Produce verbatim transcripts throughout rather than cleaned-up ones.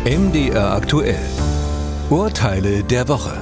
M D R aktuell. Urteile der Woche.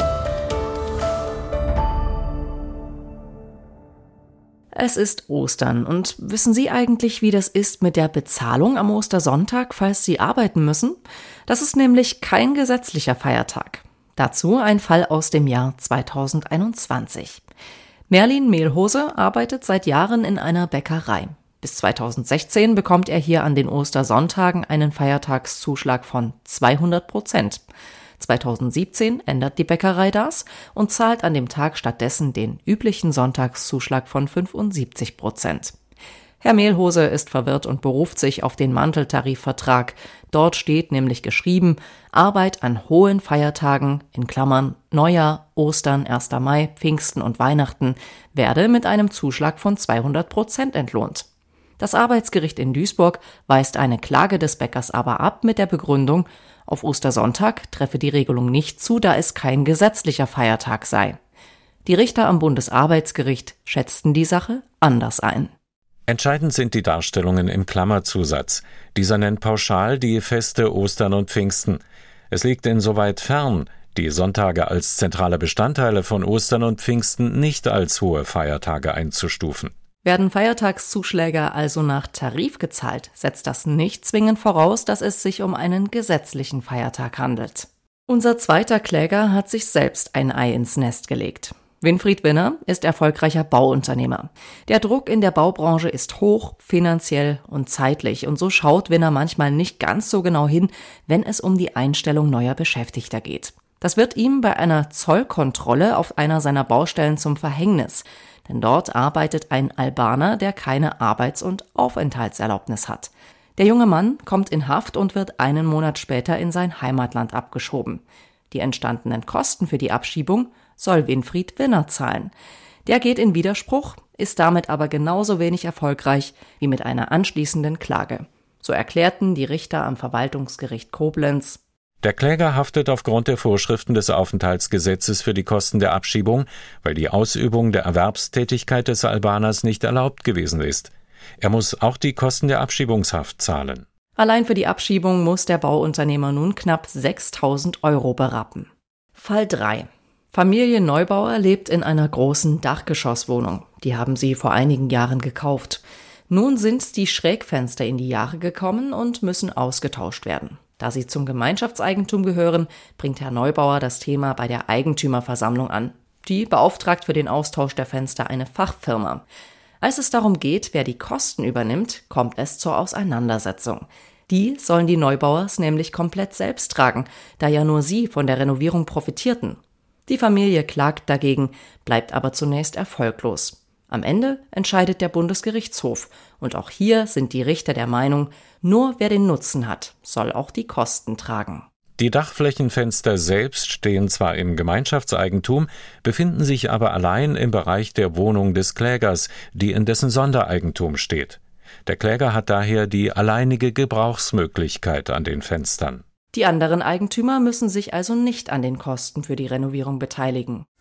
Es ist Ostern und wissen Sie eigentlich, wie das ist mit der Bezahlung am Ostersonntag, falls Sie arbeiten müssen? Das ist nämlich kein gesetzlicher Feiertag. Dazu ein Fall aus dem Jahr zweitausendeinundzwanzig. Merlin Mehlhose arbeitet seit Jahren in einer Bäckerei. Bis zweitausendsechzehn bekommt er hier an den Ostersonntagen einen Feiertagszuschlag von zweihundert Prozent. zweitausendsiebzehn ändert die Bäckerei das und zahlt an dem Tag stattdessen den üblichen Sonntagszuschlag von fünfundsiebzig Prozent. Herr Mehlhose ist verwirrt und beruft sich auf den Manteltarifvertrag. Dort steht nämlich geschrieben: Arbeit an hohen Feiertagen in Klammern Neujahr, Ostern, erster Mai, Pfingsten und Weihnachten werde mit einem Zuschlag von zweihundert Prozent entlohnt. Das Arbeitsgericht in Duisburg weist eine Klage des Bäckers aber ab mit der Begründung, auf Ostersonntag treffe die Regelung nicht zu, da es kein gesetzlicher Feiertag sei. Die Richter am Bundesarbeitsgericht schätzten die Sache anders ein. Entscheidend sind die Darstellungen im Klammerzusatz. Dieser nennt pauschal die Feste Ostern und Pfingsten. Es liegt insoweit fern, die Sonntage als zentrale Bestandteile von Ostern und Pfingsten nicht als hohe Feiertage einzustufen. Werden Feiertagszuschläge also nach Tarif gezahlt, setzt das nicht zwingend voraus, dass es sich um einen gesetzlichen Feiertag handelt. Unser zweiter Kläger hat sich selbst ein Ei ins Nest gelegt. Winfried Winner ist erfolgreicher Bauunternehmer. Der Druck in der Baubranche ist hoch, finanziell und zeitlich, und so schaut Winner manchmal nicht ganz so genau hin, wenn es um die Einstellung neuer Beschäftigter geht. Das wird ihm bei einer Zollkontrolle auf einer seiner Baustellen zum Verhängnis, denn dort arbeitet ein Albaner, der keine Arbeits- und Aufenthaltserlaubnis hat. Der junge Mann kommt in Haft und wird einen Monat später in sein Heimatland abgeschoben. Die entstandenen Kosten für die Abschiebung soll Winfried Winner zahlen. Der geht in Widerspruch, ist damit aber genauso wenig erfolgreich wie mit einer anschließenden Klage. So erklärten die Richter am Verwaltungsgericht Koblenz: Der Kläger haftet aufgrund der Vorschriften des Aufenthaltsgesetzes für die Kosten der Abschiebung, weil die Ausübung der Erwerbstätigkeit des Albaners nicht erlaubt gewesen ist. Er muss auch die Kosten der Abschiebungshaft zahlen. Allein für die Abschiebung muss der Bauunternehmer nun knapp sechstausend Euro berappen. Fall drei. Familie Neubauer lebt in einer großen Dachgeschosswohnung. Die haben sie vor einigen Jahren gekauft. Nun sind die Schrägfenster in die Jahre gekommen und müssen ausgetauscht werden. Da sie zum Gemeinschaftseigentum gehören, bringt Herr Neubauer das Thema bei der Eigentümerversammlung an. Die beauftragt für den Austausch der Fenster eine Fachfirma. Als es darum geht, wer die Kosten übernimmt, kommt es zur Auseinandersetzung. Die sollen die Neubauers nämlich komplett selbst tragen, da ja nur sie von der Renovierung profitierten. Die Familie klagt dagegen, bleibt aber zunächst erfolglos. Am Ende entscheidet der Bundesgerichtshof, und auch hier sind die Richter der Meinung, nur wer den Nutzen hat, soll auch die Kosten tragen. Die Dachflächenfenster selbst stehen zwar im Gemeinschaftseigentum, befinden sich aber allein im Bereich der Wohnung des Klägers, die in dessen Sondereigentum steht. Der Kläger hat daher die alleinige Gebrauchsmöglichkeit an den Fenstern. Die anderen Eigentümer müssen sich also nicht an den Kosten für die Renovierung beteiligen.